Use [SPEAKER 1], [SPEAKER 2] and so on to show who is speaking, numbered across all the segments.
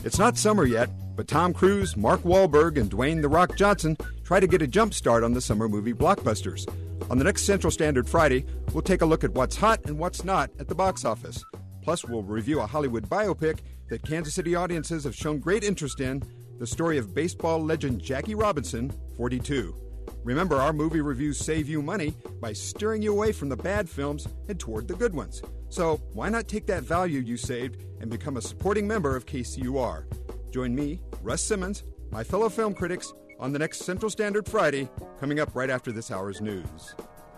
[SPEAKER 1] It's not summer yet, but Tom Cruise, Mark Wahlberg, and Dwayne "The Rock" Johnson try to get a jump start on the summer movie blockbusters. On the next Central Standard Friday, we'll take a look at what's hot and what's not at the box office. Plus, we'll review a Hollywood biopic that Kansas City audiences have shown great interest in, the story of baseball legend Jackie Robinson, 42. Remember, our movie reviews save you money by steering you away from the bad films and toward the good ones. So why not take that value you saved and become a supporting member of KCUR? Join me, Russ Simmons, my fellow film critics, on the next Central Standard Friday, coming up right after this hour's news.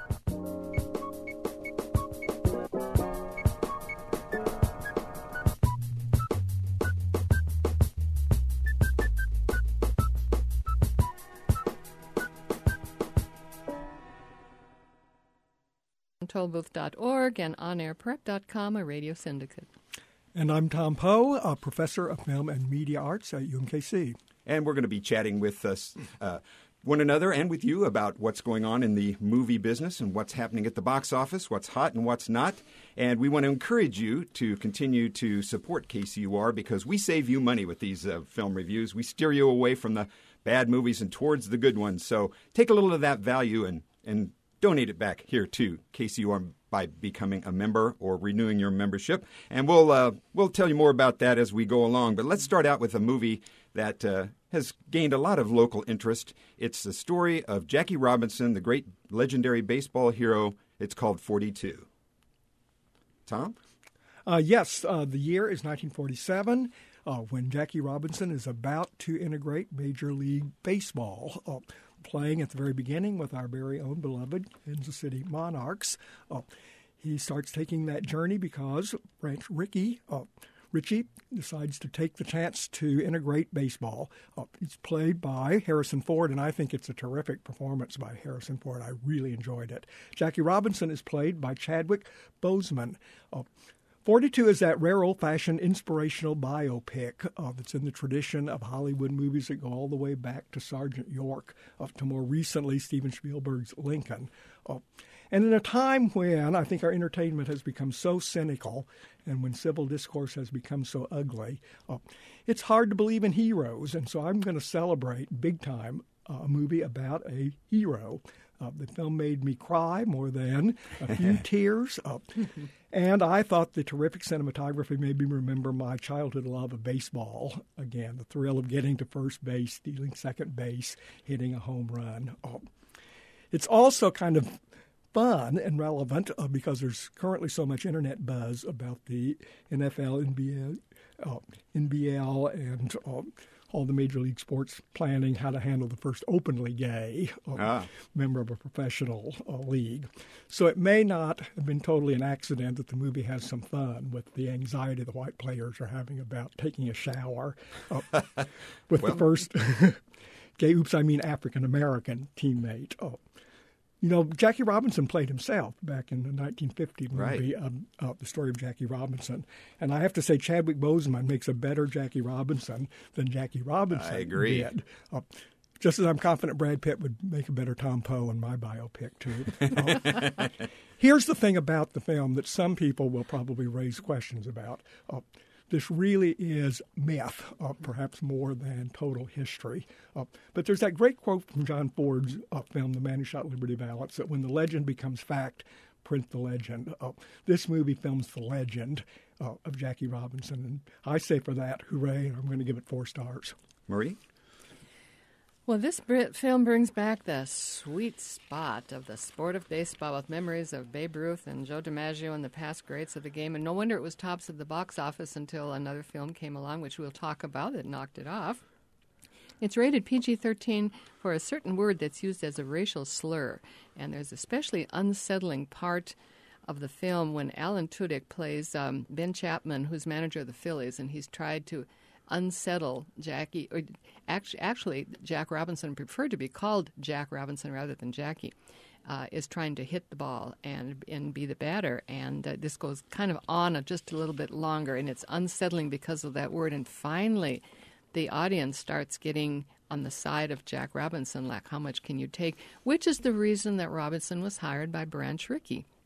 [SPEAKER 2] tollbooth.org and onairprep.com, a radio syndicate.
[SPEAKER 3] And I'm Tom Poe, a professor of film and media arts at UMKC.
[SPEAKER 1] And we're going to be chatting with one another and with you about what's going on in the movie business and what's happening at the box office, what's hot and what's not. And we want to encourage you to continue to support KCUR because we save you money with these film reviews. We steer you away from the bad movies and towards the good ones. So take a little of that value and donate it back here to KCUR by becoming a member or renewing your membership. And we'll tell you more about that as we go along. But let's start out with a movie that has gained a lot of local interest. It's the story of Jackie Robinson, the great legendary baseball hero. It's called 42. Tom?
[SPEAKER 3] Yes, the year is 1947 when Jackie Robinson is about to integrate Major League Baseball, playing at the very beginning with our very own beloved Kansas City Monarchs. He starts taking that journey because Branch Rickey decides to take the chance to integrate baseball. He's played by Harrison Ford, and I think it's a terrific performance by Harrison Ford. I really enjoyed it. Jackie Robinson is played by Chadwick Boseman. 42 is that rare old-fashioned inspirational biopic that's in the tradition of Hollywood movies that go all the way back to Sergeant York, to more recently Steven Spielberg's Lincoln. And in a time when I think our entertainment has become so cynical and when civil discourse has become so ugly, it's hard to believe in heroes. And so I'm going to celebrate big time a movie about a hero. The film made me cry more than a few tears. And I thought the terrific cinematography made me remember my childhood love of baseball. Again, the thrill of getting to first base, stealing second base, hitting a home run. It's also kind of fun and relevant because there's currently so much internet buzz about the NFL, NBL, and all the major league sports planning how to handle the first openly gay member of a professional league. So it may not have been totally an accident that the movie has some fun with the anxiety the white players are having about taking a shower with the first gay, African-American teammate. Jackie Robinson played himself back in the 1950 movie, The Story of Jackie Robinson. And I have to say Chadwick Boseman makes a better Jackie Robinson than Jackie Robinson did. Just as I'm confident Brad Pitt would make a better Tom Poe in my biopic, too. Here's the thing about the film that some people will probably raise questions about. This really is myth, perhaps more than total history. But there's that great quote from John Ford's film, The Man Who Shot Liberty Valance, that when the legend becomes fact, print the legend. This movie films the legend of Jackie Robinson. And I say for that, hooray, and I'm going to give it 4 stars.
[SPEAKER 1] Marie?
[SPEAKER 2] Well, this film brings back the sweet spot of the sport of baseball with memories of Babe Ruth and Joe DiMaggio and the past greats of the game. And no wonder it was tops of the box office until another film came along, which we'll talk about, that knocked it off. It's rated PG-13 for a certain word that's used as a racial slur. And there's especially unsettling part of the film when Alan Tudyk plays Ben Chapman, who's manager of the Phillies, and he's tried to unsettle Jackie, or actually Jack Robinson preferred to be called Jack Robinson rather than Jackie, is trying to hit the ball and be the batter. And this goes kind of on just a little bit longer, and it's unsettling because of that word. And finally, the audience starts getting on the side of Jack Robinson, like, how much can you take? Which is the reason that Robinson was hired by Branch Rickey.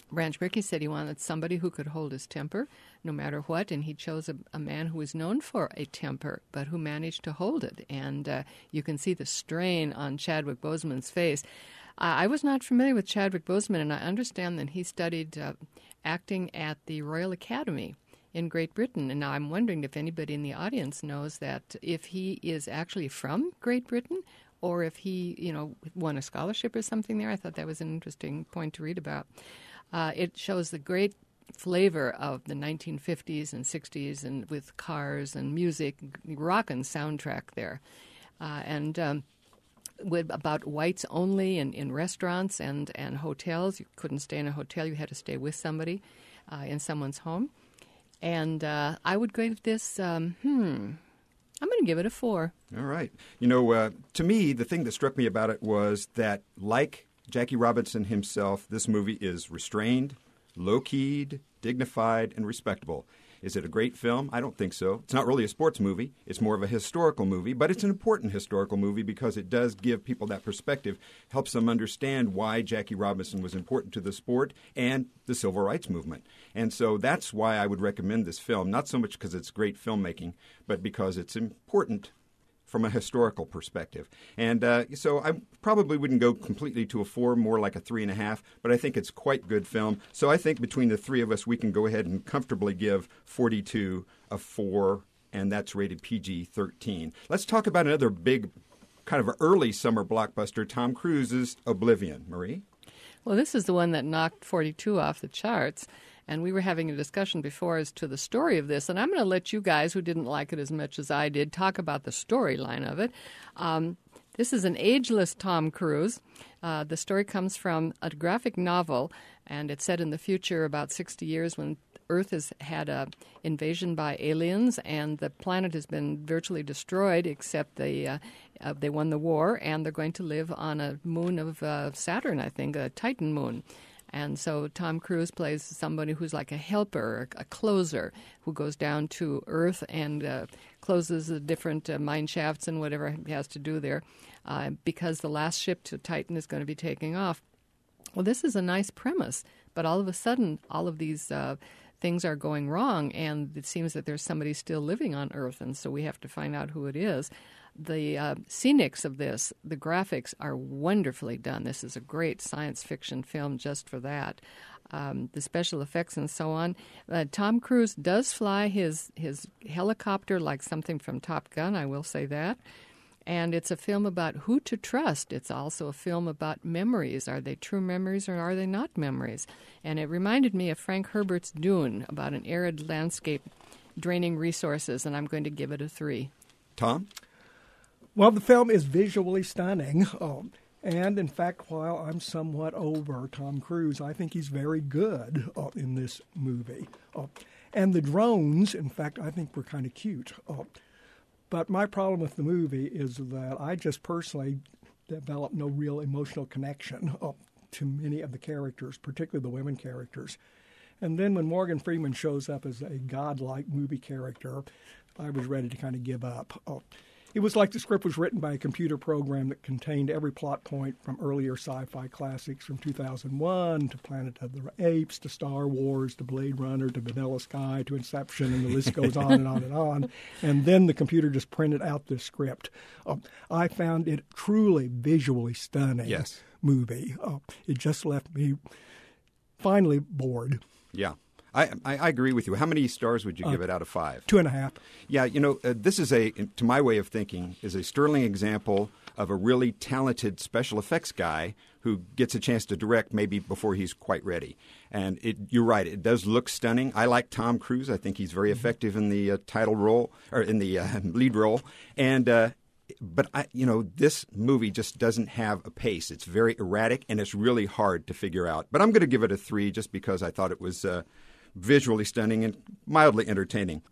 [SPEAKER 2] Branch Rickey said he wanted somebody who could hold his temper no matter what, and he chose a man who was known for a temper, but who managed to hold it. And you can see the strain on Chadwick Boseman's face. I was not familiar with Chadwick Boseman, and I understand that he studied acting at the Royal Academy in Great Britain. And now I'm wondering if anybody in the audience knows that if he is actually from Great Britain or if he, won a scholarship or something there. I thought that was an interesting point to read about. It shows the great flavor of the 1950s and 60s, and with cars and music, rockin' soundtrack there. With about whites only in restaurants and hotels. You couldn't stay in a hotel. You had to stay with somebody in someone's home. And I would grade this, I'm going to give it a 4.
[SPEAKER 1] All right. To me, the thing that struck me about it was that, like Jackie Robinson himself, this movie is restrained, low-keyed, dignified, and respectable. Is it a great film? I don't think so. It's not really a sports movie. It's more of a historical movie, but it's an important historical movie because it does give people that perspective, helps them understand why Jackie Robinson was important to the sport and the civil rights movement. And so that's why I would recommend this film, not so much because it's great filmmaking, but because it's important from a historical perspective. And so I probably wouldn't go completely to a 4, more like a 3.5, but I think it's quite good film. So I think between the three of us, we can go ahead and comfortably give 42 a 4, and that's rated PG-13. Let's talk about another big kind of early summer blockbuster, Tom Cruise's Oblivion. Marie?
[SPEAKER 2] Well, this is the one that knocked 42 off the charts. And we were having a discussion before as to the story of this. And I'm going to let you guys, who didn't like it as much as I did, talk about the storyline of it. This is an ageless Tom Cruise. The story comes from a graphic novel, and it's set in the future about 60 years when Earth has had an invasion by aliens, and the planet has been virtually destroyed, except they won the war, and they're going to live on a moon of Saturn, I think, a Titan moon. And so Tom Cruise plays somebody who's like a helper, a closer, who goes down to Earth and closes the different mine shafts and whatever he has to do there because the last ship to Titan is going to be taking off. Well, this is a nice premise, but all of a sudden, all of these things are going wrong, and it seems that there's somebody still living on Earth, and so we have to find out who it is. The scenics of this, the graphics are wonderfully done. This is a great science fiction film just for that. The special effects and so on. Tom Cruise does fly his helicopter like something from Top Gun, I will say that. And it's a film about who to trust. It's also a film about memories. Are they true memories or are they not memories? And it reminded me of Frank Herbert's Dune, about an arid landscape draining resources, and I'm going to give it a 3.
[SPEAKER 1] Tom?
[SPEAKER 3] Well, the film is visually stunning. And, in fact, while I'm somewhat over Tom Cruise, I think he's very good in this movie. And the drones, in fact, I think were kind of cute. But my problem with the movie is that I just personally developed no real emotional connection to many of the characters, particularly the women characters. And then when Morgan Freeman shows up as a godlike movie character, I was ready to kind of give up. It was like the script was written by a computer program that contained every plot point from earlier sci-fi classics from 2001 to Planet of the Apes to Star Wars to Blade Runner to Vanilla Sky to Inception, and the list goes on and on and on. And then the computer just printed out this script. I found it truly visually stunning movie. It just left me finally bored.
[SPEAKER 1] Yeah. I agree with you. How many stars would you give it out of 5?
[SPEAKER 3] 2.5.
[SPEAKER 1] Yeah, this is to my way of thinking, is a sterling example of a really talented special effects guy who gets a chance to direct maybe before he's quite ready. And you're right, it does look stunning. I like Tom Cruise. I think he's very effective in the title role, or in the lead role. And but this movie just doesn't have a pace. It's very erratic, and it's really hard to figure out. But I'm going to give it a 3 just because I thought it was visually stunning and mildly entertaining.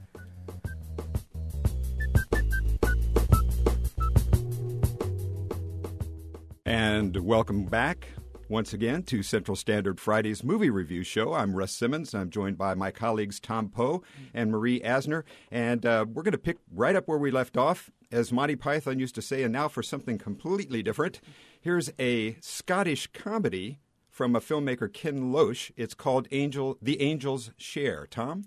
[SPEAKER 1] And welcome back once again to Central Standard Friday's Movie Review Show. I'm Russ Simmons. I'm joined by my colleagues Tom Poe and Marie Asner. And we're going to pick right up where we left off. As Monty Python used to say, and now for something completely different. Here's a Scottish comedy from a filmmaker, Ken Loach. It's called The Angel's Share. Tom?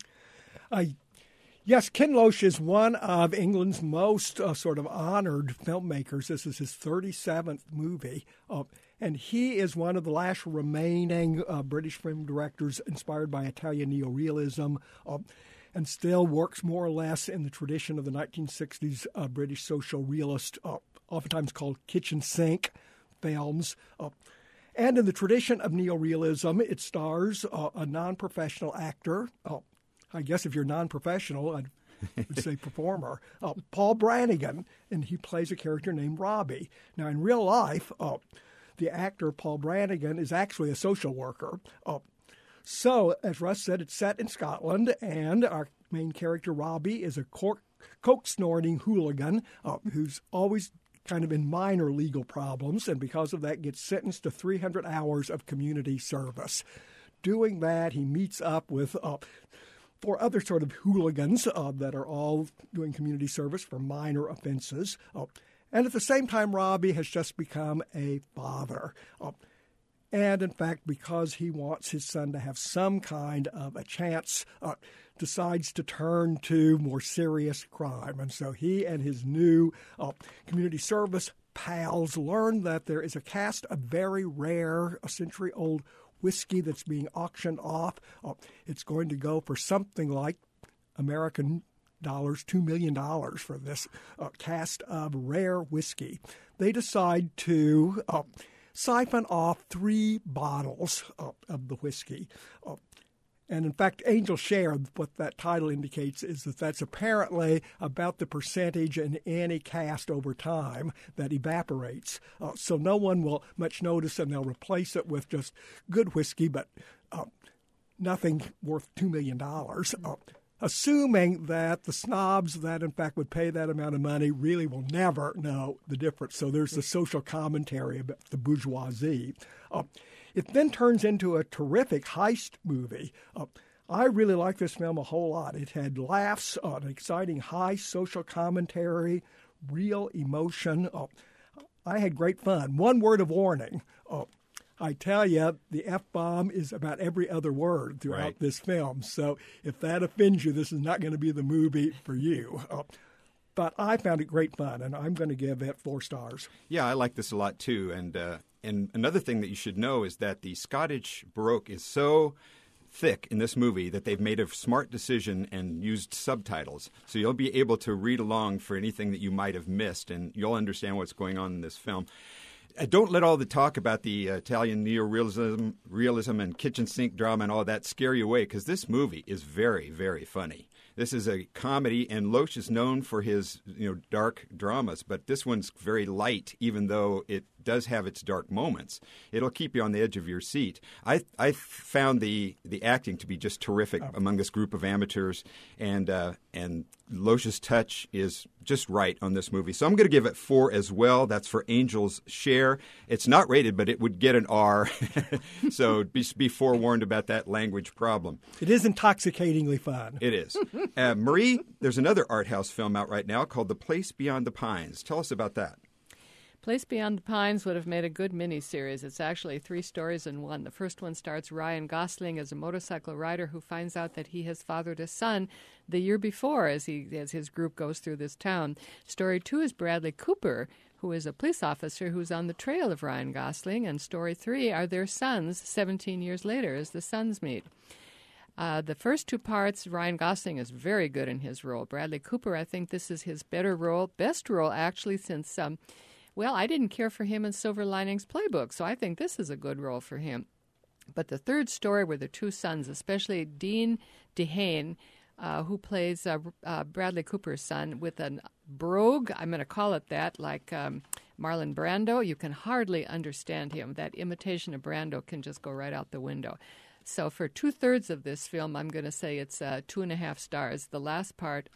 [SPEAKER 3] Yes, Ken Loach is one of England's most sort of honored filmmakers. This is his 37th movie. And he is one of the last remaining British film directors inspired by Italian neorealism and still works more or less in the tradition of the 1960s British social realist, oftentimes called kitchen sink films. And in the tradition of neorealism, it stars a non-professional actor. I guess if you're non-professional, I would say performer, Paul Brannigan, and he plays a character named Robbie. Now, in real life, the actor Paul Brannigan is actually a social worker. So, as Russ said, it's set in Scotland, and our main character, Robbie, is a coke-snorting hooligan who's always kind of in minor legal problems, and because of that gets sentenced to 300 hours of community service. Doing that, he meets up with 4 other sort of hooligans that are all doing community service for minor offenses. And at the same time, Robbie has just become a father. And in fact, because he wants his son to have some kind of a chance, decides to turn to more serious crime. And so he and his new community service pals learn that there is a cask of very rare, a century-old whiskey that's being auctioned off. It's going to go for something like American dollars, $2 million for this cask of rare whiskey. They decide to siphon off 3 bottles of the whiskey. And in fact, Angel's Share, what that title indicates is that that's apparently about the percentage in any cask over time that evaporates. So no one will much notice, and they'll replace it with just good whiskey, but nothing worth $2 million. Assuming that the snobs that, in fact, would pay that amount of money really will never know the difference. So there's the social commentary about the bourgeoisie. It then turns into a terrific heist movie. I really like this film a whole lot. It had laughs, an exciting high social commentary, real emotion. I had great fun. One word of warning. I tell you, the F-bomb is about every other word throughout this film. So if that offends you, this is not going to be the movie for you. But I found it great fun, and I'm going to give it 4 stars.
[SPEAKER 1] Yeah, I like this a lot, too. And another thing that you should know is that the Scottish Baroque is so thick in this movie that they've made a smart decision and used subtitles. So you'll be able to read along for anything that you might have missed, and you'll understand what's going on in this film. Don't let all the talk about the Italian neorealism and kitchen sink drama and all that scare you away, because this movie is very, very funny. This is a comedy, and Loach is known for his dark dramas, but this one's very light, even though it does have its dark moments. It'll keep you on the edge of your seat. I found the acting to be just terrific among this group of amateurs, and Loach's touch is just right on this movie. So I'm going to give it 4 as well. That's for Angel's Share. It's not rated, but it would get an R. So be forewarned about that language problem.
[SPEAKER 3] It is intoxicatingly fun.
[SPEAKER 1] It is. Marie, there's another art house film out right now called The Place Beyond the Pines. Tell us about that.
[SPEAKER 2] Place Beyond the Pines would have made a good miniseries. It's actually 3 stories in one. The first one starts Ryan Gosling as a motorcycle rider who finds out that he has fathered a son the year before as his group goes through this town. Story 2 is Bradley Cooper, who is a police officer who's on the trail of Ryan Gosling. And story 3 are their sons 17 years later as the sons meet. The first 2 parts, Ryan Gosling is very good in his role. Bradley Cooper, I think this is his best role actually since... Well, I didn't care for him in Silver Linings Playbook, so I think this is a good role for him. But the third story were the 2 sons, especially Dean DeHaan, who plays Bradley Cooper's son, with a brogue, I'm going to call it that, like Marlon Brando. You can hardly understand him. That imitation of Brando can just go right out the window. So for 2/3 of this film, I'm going to say it's 2.5 stars. The last part,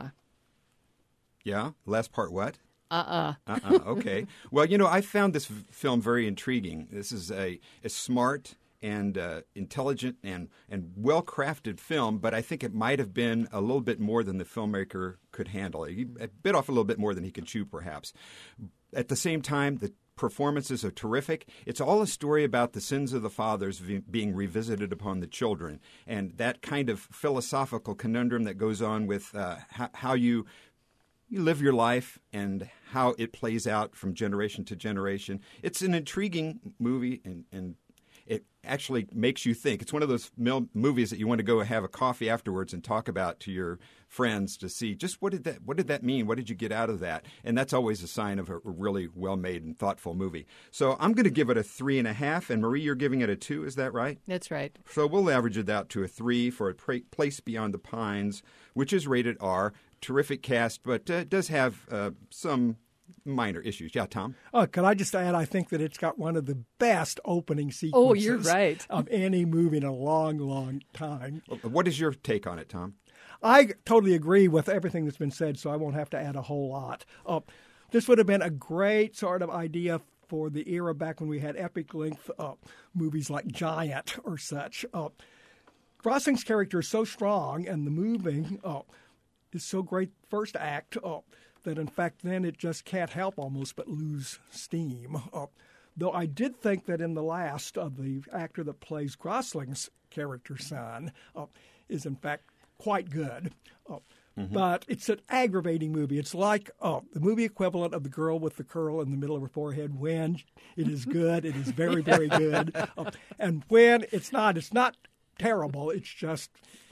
[SPEAKER 1] Yeah? Last part what? Okay. Well, I found this film very intriguing. This is a smart and intelligent and well-crafted film, but I think it might have been a little bit more than the filmmaker could handle. He bit off a little bit more than he could chew, perhaps. At the same time, the performances are terrific. It's all a story about the sins of the fathers being revisited upon the children, and that kind of philosophical conundrum that goes on with how you live your life and how it plays out from generation to generation. It's an intriguing movie, and it actually makes you think. It's one of those movies that you want to go have a coffee afterwards and talk about to your friends to see just what did that mean? What did you get out of that? And that's always a sign of a really well-made and thoughtful movie. So I'm going to give it a 3.5, and Marie, you're giving it a 2. Is that right?
[SPEAKER 2] That's right.
[SPEAKER 1] So we'll average it out to a 3 for A Place Beyond the Pines, which is rated R. Terrific cast, but does have some minor issues. Yeah, Tom?
[SPEAKER 3] Could I just add, I think that it's got one of the best opening sequences
[SPEAKER 2] Oh, you're right.
[SPEAKER 3] of any movie in a long, long time.
[SPEAKER 1] What is your take on it, Tom?
[SPEAKER 3] I totally agree with everything that's been said, so I won't have to add a whole lot. This would have been a great sort of idea for the era back when we had epic-length movies like Giant or such. Gosling's character is so strong, and the moving is so great first act that, in fact, then it just can't help almost but lose steam. Though I did think that in the last, the actor that plays Gosling's character's son is, in fact, quite good. But it's an aggravating movie. It's like the movie equivalent of The Girl with the Curl in the Middle of her forehead. When it is good, it is very, very good. And when it's not terrible. It's just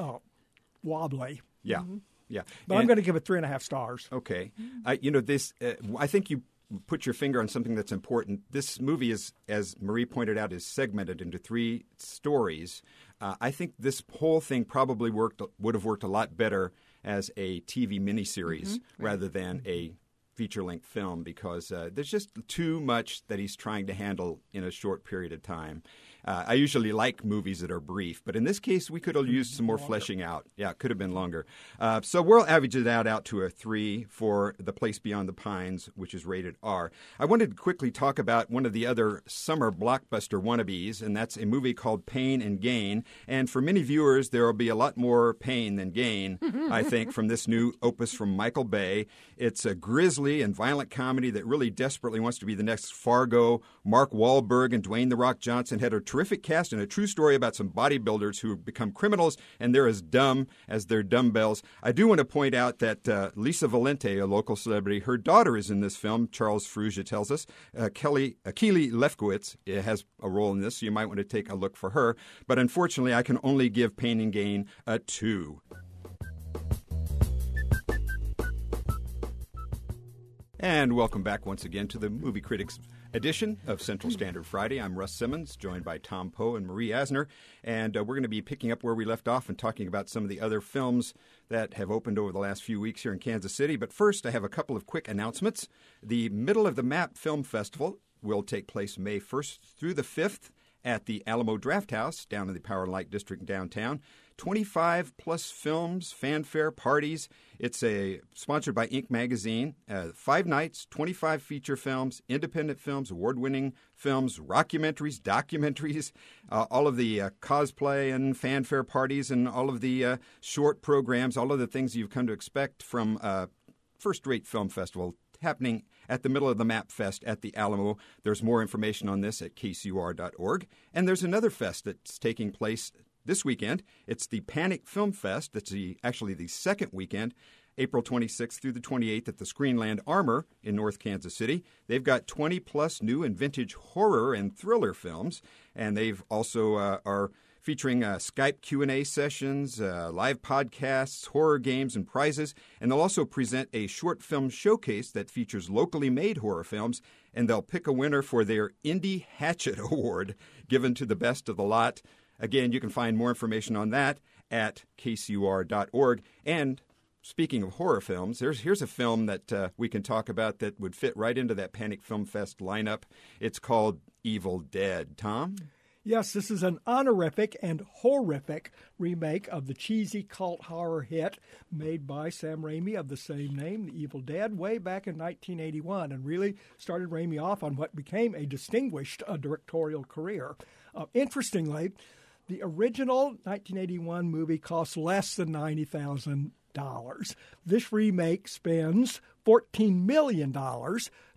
[SPEAKER 3] wobbly.
[SPEAKER 1] Yeah. Yeah,
[SPEAKER 3] but I'm going to give it 3.5 stars.
[SPEAKER 1] Okay, this. I think you put your finger on something that's important. This movie is, as Marie pointed out, is segmented into 3 stories. I think this whole thing probably would have worked a lot better as a TV miniseries rather than a feature-length film, because there's just too much that he's trying to handle in a short period of time. I usually like movies that are brief, but in this case, we could have used some more fleshing out. Yeah, it could have been longer. So we'll average that out to a 3 for The Place Beyond the Pines, which is rated R. I wanted to quickly talk about one of the other summer blockbuster wannabes, and that's a movie called Pain and Gain. And for many viewers, there will be a lot more pain than gain, I think, from this new opus from Michael Bay. It's a grisly and violent comedy that really desperately wants to be the next Fargo. Mark Wahlberg and Dwayne "The Rock" Johnson had a terrific cast and a true story about some bodybuilders who become criminals, and they're as dumb as their dumbbells. I do want to point out that Lisa Valente, a local celebrity, her daughter is in this film, Charles Frugia tells us. Keely Lefkowitz has a role in this, so you might want to take a look for her. But unfortunately, I can only give Pain and Gain a 2. And welcome back once again to the Movie Critics edition of Central Standard Friday. I'm Russ Simmons, joined by Tom Poe and Marie Asner, and we're going to be picking up where we left off and talking about some of the other films that have opened over the last few weeks here in Kansas City. But first, I have a couple of quick announcements. The Middle of the Map Film Festival will take place May 1st through the 5th at the Alamo Drafthouse down in the Power and Light District downtown. 25-plus films, fanfare, parties. It's sponsored by Inc. magazine. 5 nights, 25 feature films, independent films, award-winning films, rockumentaries, documentaries, all of the cosplay and fanfare parties, and all of the short programs, all of the things you've come to expect from a first-rate film festival happening at the Middle of the Map Fest at the Alamo. There's more information on this at kcur.org. And there's another fest that's taking place this weekend. It's the Panic Film Fest. That's actually the second weekend, April 26th through the 28th at the Screenland Armour in North Kansas City. They've got 20-plus new and vintage horror and thriller films, and they've also are featuring Skype Q&A sessions, live podcasts, horror games, and prizes. And they'll also present a short film showcase that features locally made horror films, and they'll pick a winner for their Indie Hatchet Award, given to the best of the lot. Again, you can find more information on that at kcur.org. And speaking of horror films, here's a film that we can talk about that would fit right into that Panic Film Fest lineup. It's called Evil Dead. Tom?
[SPEAKER 3] Yes, this is an honorific and horrific remake of the cheesy cult horror hit made by Sam Raimi of the same name, The Evil Dead, way back in 1981, and really started Raimi off on what became a distinguished directorial career. Interestingly, the original 1981 movie cost less than $90,000. This remake spends $14 million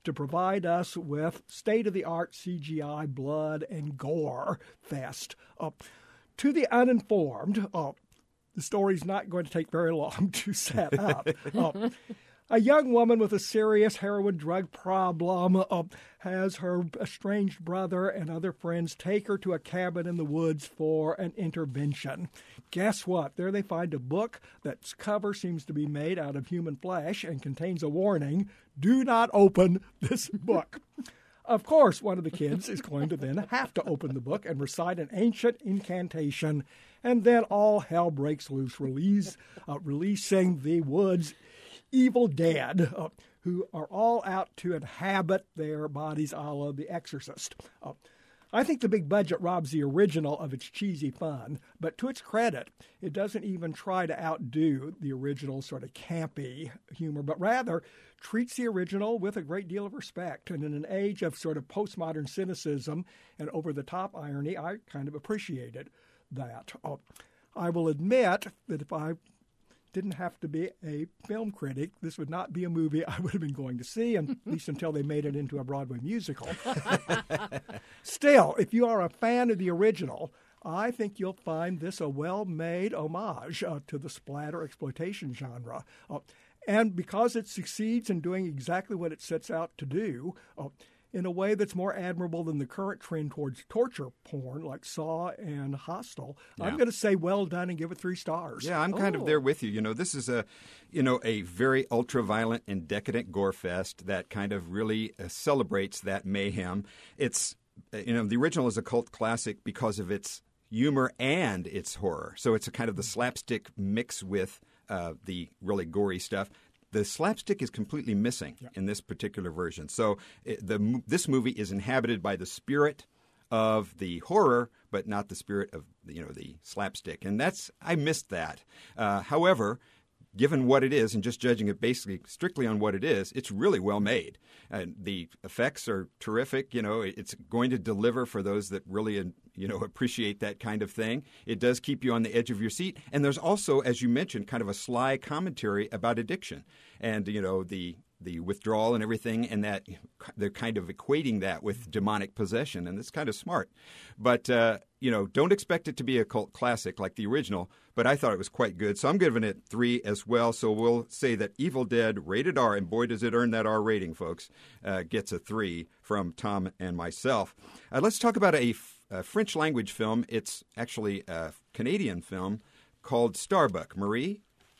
[SPEAKER 3] to provide us with state-of-the-art CGI blood and gore fest. To the uninformed, the story's not going to take very long to set up. A young woman with a serious heroin drug problem has her estranged brother and other friends take her to a cabin in the woods for an intervention. Guess what? There they find a book that's cover seems to be made out of human flesh and contains a warning, do not open this book. Of course, one of the kids is going to then have to open the book and recite an ancient incantation, and then all hell breaks loose, releasing the woods' evil dead, who are all out to inhabit their bodies a la The Exorcist. I think the big budget robs the original of its cheesy fun, but to its credit, it doesn't even try to outdo the original sort of campy humor, but rather treats the original with a great deal of respect. And in an age of sort of postmodern cynicism and over-the-top irony, I kind of appreciated that. I will admit that if I didn't have to be a film critic, this would not be a movie I would have been going to see, at least until they made it into a Broadway musical. Still, if you are a fan of the original, I think you'll find this a well-made homage to the splatter exploitation genre. And because it succeeds in doing exactly what it sets out to do, in a way that's more admirable than the current trend towards torture porn like Saw and Hostel, yeah. I'm going to say well done and give it 3 stars.
[SPEAKER 1] Yeah, I'm kind of there with you. You know, this is a very ultra-violent and decadent gore fest that kind of really celebrates that mayhem. It's, the original is a cult classic because of its humor and its horror. So it's a kind of the slapstick mix with the really gory stuff. The slapstick is completely missing in this particular version. So this movie is inhabited by the spirit of the horror, but not the spirit of the slapstick. And I missed that. However, given what it is and just judging it basically strictly on what it is, it's really well made. The effects are terrific. It's going to deliver for those that really appreciate that kind of thing. It does keep you on the edge of your seat. And there's also, as you mentioned, kind of a sly commentary about addiction and, the withdrawal and everything, and that they're kind of equating that with demonic possession, and it's kind of smart. But, don't expect it to be a cult classic like the original, but I thought it was quite good. So I'm giving it 3 as well. So we'll say that Evil Dead, rated R, and boy, does it earn that R rating, folks, gets a 3 from Tom and myself. Let's talk about a French language film. It's actually a Canadian film called Starbuck. Marie?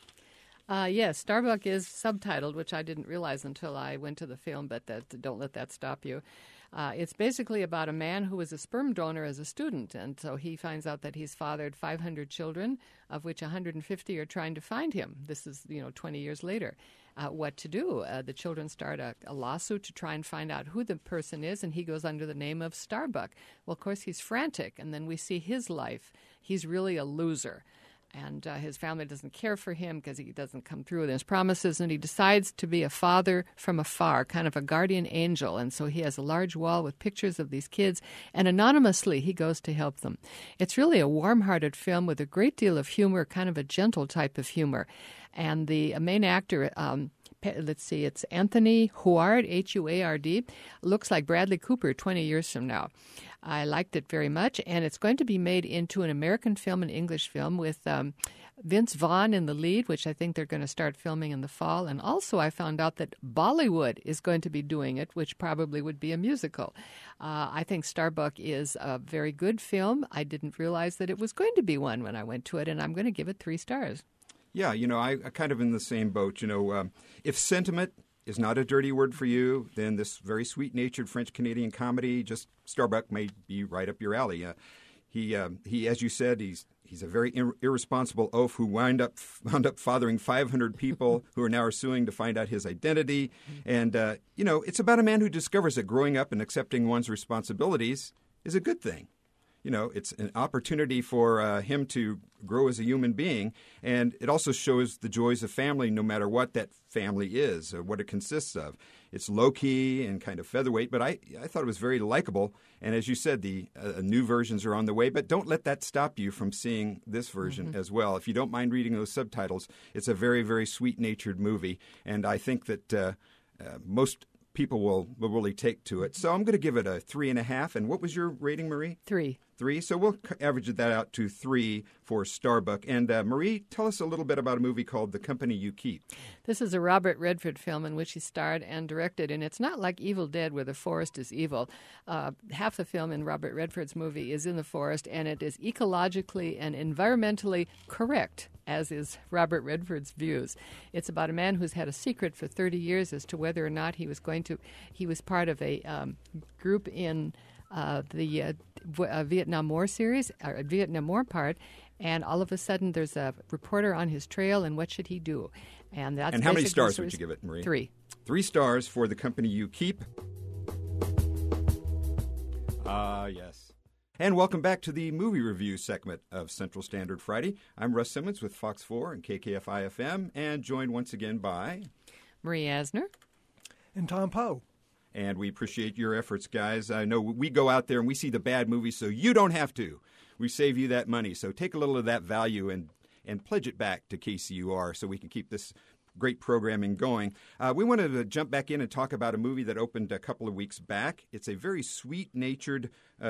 [SPEAKER 2] Yes, Starbuck is subtitled, which I didn't realize until I went to the film, but don't let that stop you. It's basically about a man who was a sperm donor as a student, and so he finds out that he's fathered 500 children, of which 150 are trying to find him. This is, 20 years later. What to do? The children start a lawsuit to try and find out who the person is, and he goes under the name of Starbuck. Well, of course, he's frantic, and then we see his life. He's really a loser. And his family doesn't care for him because he doesn't come through with his promises. And he decides to be a father from afar, kind of a guardian angel. And so he has a large wall with pictures of these kids. And anonymously, he goes to help them. It's really a warm-hearted film with a great deal of humor, kind of a gentle type of humor. And the main actor, it's Anthony Huard, Huard. Looks like Bradley Cooper 20 years from now. I liked it very much, and it's going to be made into an American film, an English film, with Vince Vaughn in the lead, which I think they're going to start filming in the fall. And also I found out that Bollywood is going to be doing it, which probably would be a musical. I think Starbuck is a very good film. I didn't realize that it was going to be one when I went to it, and I'm going to give it 3 stars.
[SPEAKER 1] Yeah, I kind of in the same boat. If sentiment is not a dirty word for you, then this very sweet-natured French-Canadian comedy, just Starbuck, may be right up your alley. He, as you said, he's a very irresponsible oaf who wound up fathering 500 people who are now suing to find out his identity. And, it's about a man who discovers that growing up and accepting one's responsibilities is a good thing. It's an opportunity for him to grow as a human being, and it also shows the joys of family no matter what that family is or what it consists of. It's low-key and kind of featherweight, but I thought it was very likable. And as you said, the new versions are on the way, but don't let that stop you from seeing this version as well. If you don't mind reading those subtitles, it's a very, very sweet-natured movie, and I think that most people will really take to it. So I'm going to give it a 3.5. And what was your rating, Marie?
[SPEAKER 2] 3.
[SPEAKER 1] 3. So we'll average that out to 3 for Starbuck. And Marie, tell us a little bit about a movie called The Company You Keep.
[SPEAKER 2] This is a Robert Redford film in which he starred and directed, and it's not like Evil Dead where the forest is evil. Half the film in Robert Redford's movie is in the forest, and it is ecologically and environmentally correct, as is Robert Redford's views. It's about a man who's had a secret for 30 years as to whether or not he was part of a group in the Vietnam War series, or Vietnam War part, and all of a sudden there's a reporter on his trail, and what should he do? And that's
[SPEAKER 1] how many stars would you give it, Marie?
[SPEAKER 2] 3.
[SPEAKER 1] 3 stars for The Company You Keep. Yes. And welcome back to the movie review segment of Central Standard Friday. I'm Russ Simmons with Fox 4 and KKFI-FM, and joined once again by
[SPEAKER 2] Marie Asner
[SPEAKER 3] and Tom Poe.
[SPEAKER 1] And we appreciate your efforts, guys. I know we go out there and we see the bad movies, so you don't have to. We save you that money. So take a little of that value and pledge it back to KCUR so we can keep this great programming going. We wanted to jump back in and talk about a movie that opened a couple of weeks back. It's a very sweet-natured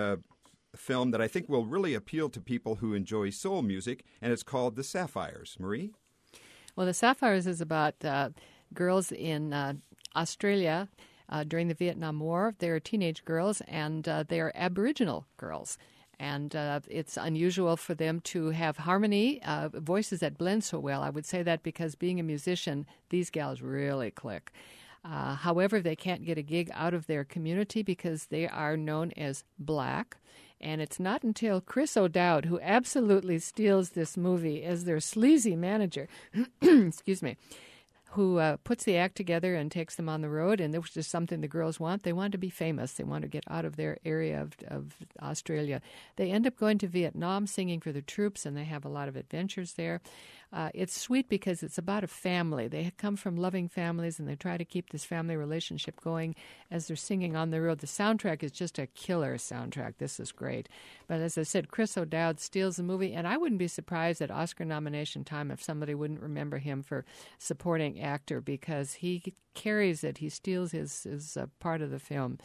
[SPEAKER 1] film that I think will really appeal to people who enjoy soul music, and it's called The Sapphires. Marie?
[SPEAKER 2] Well, The Sapphires is about girls in Australia during the Vietnam War. They're teenage girls, and they are Aboriginal girls. And it's unusual for them to have harmony, voices that blend so well. I would say that because being a musician, these gals really click. However, they can't get a gig out of their community because they are known as black. And it's not until Chris O'Dowd, who absolutely steals this movie as their sleazy manager, excuse me, who puts the act together and takes them on the road, and which is something the girls want. They want to be famous. They want to get out of their area of Australia. They end up going to Vietnam singing for the troops, and they have a lot of adventures there. It's sweet because it's about a family. They come from loving families, and they try to keep this family relationship going as they're singing on the road. The soundtrack is just a killer soundtrack. This is great. But as I said, Chris O'Dowd steals the movie, and I wouldn't be surprised at Oscar nomination time if somebody wouldn't remember him for supporting actor, because he carries it. He steals his part of the film.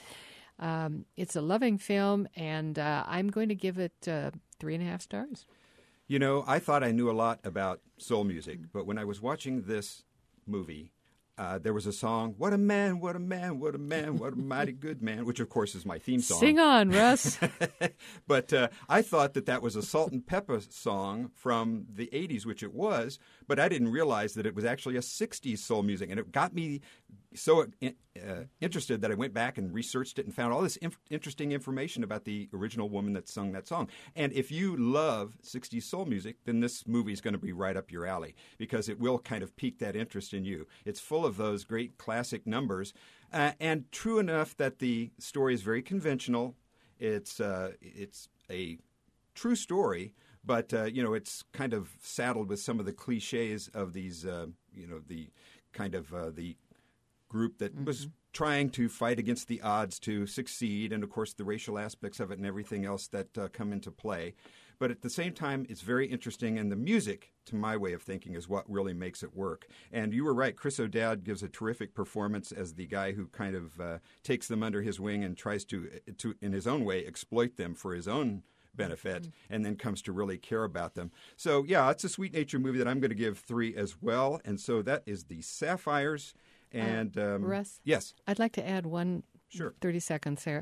[SPEAKER 2] It's a loving film, and I'm going to give it 3.5 stars.
[SPEAKER 1] You know, I thought I knew a lot about soul music, but when I was watching this movie, there was a song, "What a Man, what a Man, what a Man, what a mighty good man," which, of course, is my theme song.
[SPEAKER 2] Sing on, Russ.
[SPEAKER 1] But I thought that was a Salt and Pepper song from the 80s, which it was, but I didn't realize that it was actually a 60s soul music, and it got me so interested that I went back and researched it and found all this interesting information about the original woman that sung that song. And if you love 60s soul music, then this movie is going to be right up your alley, because it will kind of pique that interest in you. It's full of those great classic numbers, and true enough that the story is very conventional. It's a true story, but it's kind of saddled with some of the cliches of these, the kind of the group that was trying to fight against the odds to succeed, and of course the racial aspects of it and everything else that come into play. But at the same time, it's very interesting, and the music, to my way of thinking, is what really makes it work. And you were right, Chris O'Dowd gives a terrific performance as the guy who kind of takes them under his wing and tries to, in his own way, exploit them for his own benefit, and then comes to really care about them. So, yeah, it's a sweet-natured movie that I'm going to give 3 as well. And so that is The Sapphires. And
[SPEAKER 2] Russ?
[SPEAKER 1] Yes.
[SPEAKER 2] I'd like to add one,
[SPEAKER 1] Sure.
[SPEAKER 2] 30 seconds there.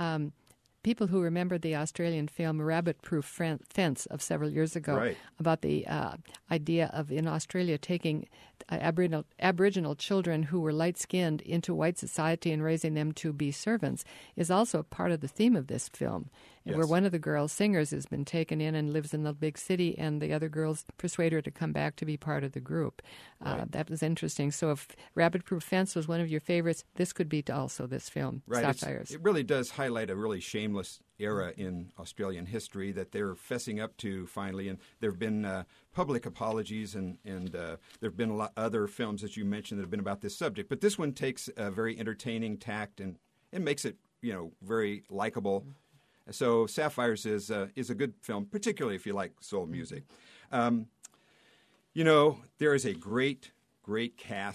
[SPEAKER 2] People who remember the Australian film Rabbit Proof Fence of several years ago,
[SPEAKER 1] right,
[SPEAKER 2] about the idea of in Australia taking Aboriginal children who were light-skinned into white society and raising them to be servants, is also part of the theme of this film.
[SPEAKER 1] Yes.
[SPEAKER 2] Where one of the girls, singers, has been taken in and lives in the big city, and the other girls persuade her to come back to be part of the group.
[SPEAKER 1] Right.
[SPEAKER 2] That was interesting. So if Rabbit Proof Fence was one of your favorites, this could be also this film,
[SPEAKER 1] right.
[SPEAKER 2] Sapphires.
[SPEAKER 1] It really does highlight a really shameless era in Australian history that they're fessing up to finally, and there have been public apologies, and there have been a lot other films, as you mentioned, that have been about this subject. But this one takes a very entertaining tact and makes it, very likable. So Sapphires is a good film, particularly if you like soul music. There is a great cast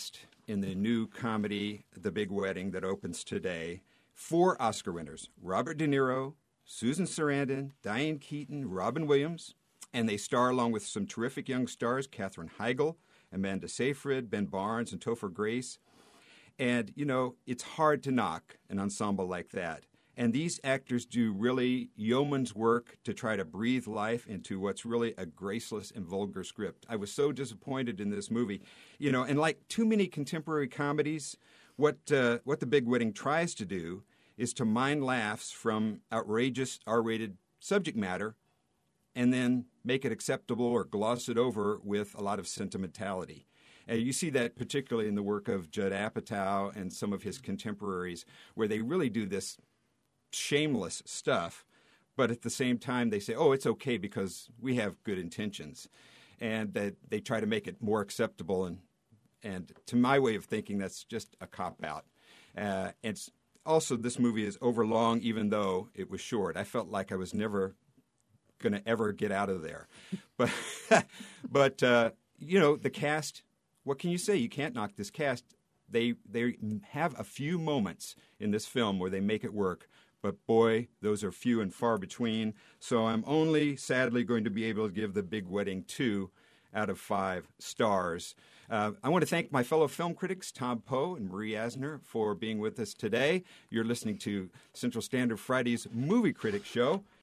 [SPEAKER 1] in the new comedy, The Big Wedding, that opens today. 4 Oscar winners: Robert De Niro, Susan Sarandon, Diane Keaton, Robin Williams. And they star along with some terrific young stars, Katherine Heigl, Amanda Seyfried, Ben Barnes, and Topher Grace. And, you know, it's hard to knock an ensemble like that. And these actors do really yeoman's work to try to breathe life into what's really a graceless and vulgar script. I was so disappointed in this movie. You know, and like too many contemporary comedies, what The Big Wedding tries to do is to mine laughs from outrageous R-rated subject matter and then make it acceptable or gloss it over with a lot of sentimentality. And you see that particularly in the work of Judd Apatow and some of his contemporaries, where they really do this shameless stuff, but at the same time they say, oh, it's okay because we have good intentions. And that they try to make it more acceptable. And to my way of thinking, that's just a cop-out. And also, this movie is overlong, even though it was short. I felt like I was never going to ever get out of there. But you know, the cast, what can you say? You can't knock this cast. They have a few moments in this film where they make it work, but boy, those are few and far between. So I'm only sadly going to be able to give The Big Wedding 2 out of 5 stars. I want to thank my fellow film critics, Tom Poe and Marie Asner, for being with us today. You're listening to Central Standard Friday's Movie Critic Show.